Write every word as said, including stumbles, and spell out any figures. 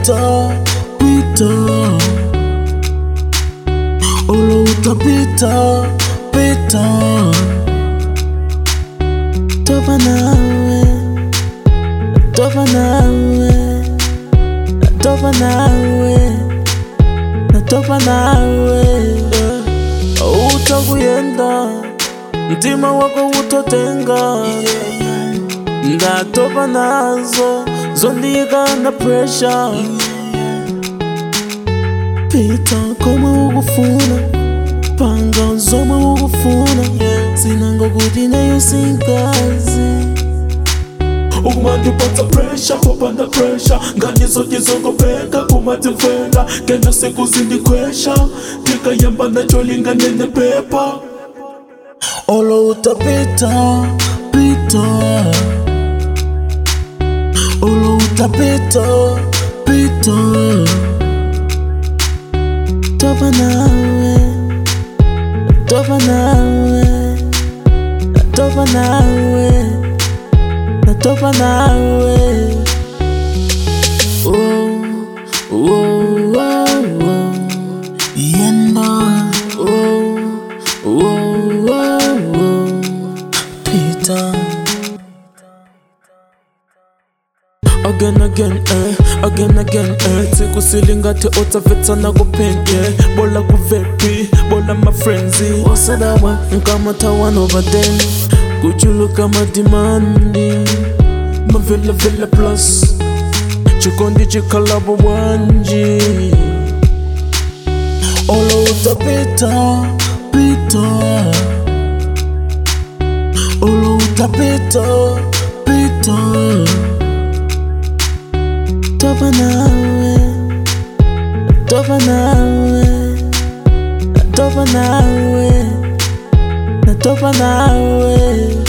utapita, pita. Olo utapita, pita. Topa nawe, topa nawe, topa nawe, topa nawe. Utakuyenda, mtima wako utotenga. Ndatopa nazo, zondiga na pressure. Pita koma ukufuna, panga zoma ukufuna. Sinango kuti nayo sinkazi. Ukumandi pata pressure, popanda pressure. Ngani zote zongopeka kumati mfenda. Kena siku zindikwesha, tika yamba na cholinga nene pepa. Olo utapita, pita. Olo utapita, pita. Topa nawe, topa nawe, topa nawe, topa nawe. Oh, oh, oh, oh. Yenda. Oh, oh, oh, oh. Pita. Again, again, eh, again, again, eh. Tiku silingati otaveta na kupin, yeah. Bola kuvepi, bola my frenzy. Wasadawa, nkama tawan over then. Kujulu kama demanding. Ma villa villa plus. Chikondi chikalabo wanji. Olo utapita, pita. Olo utapita, pita. Topa nawe, topa nawe, topa nawe, topa nawe.